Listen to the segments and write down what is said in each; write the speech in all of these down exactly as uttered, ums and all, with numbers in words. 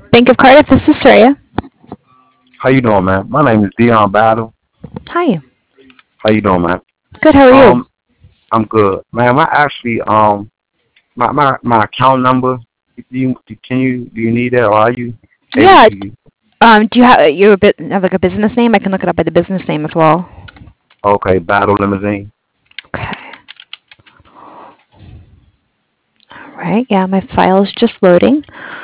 Bank of Cardiff, this is Soraya. How you doing, man? My name is Dion Battle. Hi. How you doing, man? Good, how are you? Um, I'm good, man. I actually um my my my account number. Do you can you do you need that, or are you able Yeah. to use? Um, do you have you a bit have like a business name? I can look it up by the business name as well. Okay, Battle Limousine. Okay. All right. Yeah, my file is just loading.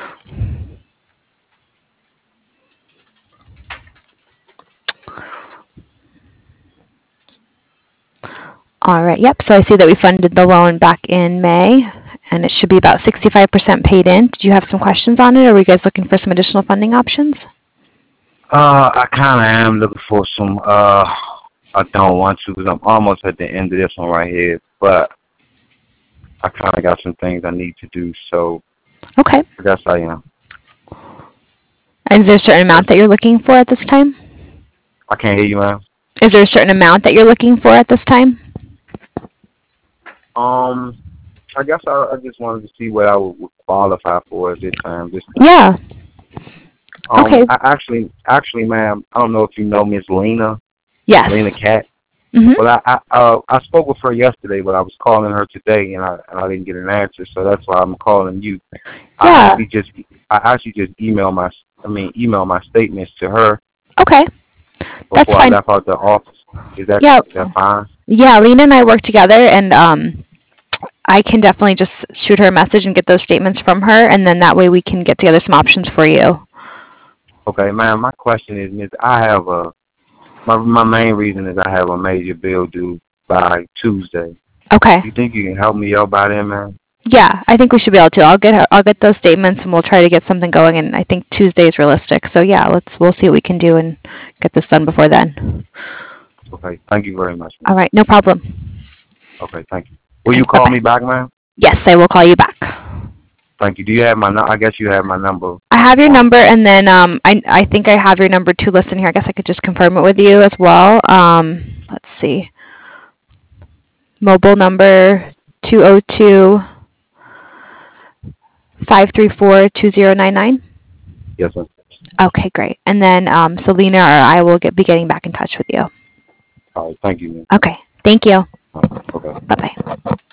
All right. Yep. So I see that we funded the loan back in May, and it should be about sixty-five percent paid in. Did you have some questions on it, or are you guys looking for some additional funding options? Uh, I kind of am looking for some. Uh, I don't want to because I'm almost at the end of this one right here, but I kind of got some things I need to do, so Okay. I guess I am. And is there a certain amount that you're looking for at this time? I can't hear you, man. Is there a certain amount that you're looking for at this time? Um, I guess I, I just wanted to see what I would, would qualify for at this time. This time. Yeah. Um, Okay. I actually, actually, ma'am, I don't know if you know Miss Lena, Lena Yes. Cat. Mhm. Well, I, I, uh, I spoke with her yesterday, but I was calling her today, and I, and I didn't get an answer, so that's why I'm calling you. I Yeah. actually just, I actually just emailed my, I mean, email my statements to her Okay. That's before I fine. left out the office. Is that, Yeah. is that fine? Yeah, Lena and I work together, and um, I can definitely just shoot her a message and get those statements from her, and then that way we can get together some options for you. Okay, ma'am. My question is, Miss, I have a, my, my main reason is I have a major bill due by Tuesday. Okay. You think you can help me out by then, man? Yeah, I think we should be able to. I'll get her, I'll get those statements, and we'll try to get something going. And I think Tuesday is realistic. So yeah, let's we'll see what we can do and get this done before then. Okay, thank you very much, All man. right, no problem. Okay, thank you. Will Okay, you bye call bye. me back, man? Yes, I will call you back. Thank you. Do you have my? nu- I guess you have my number I have your on. number, and then um, I I think I have your number too listed here. I guess I could just confirm it with you as well. Um, let's see, mobile number two zero two five three four two zero nine nine. Yes, sir. Okay, great. And then um, Selena or I will get be getting back in touch with you. All right. Thank you, man. Okay, thank you. All right, okay. Bye bye.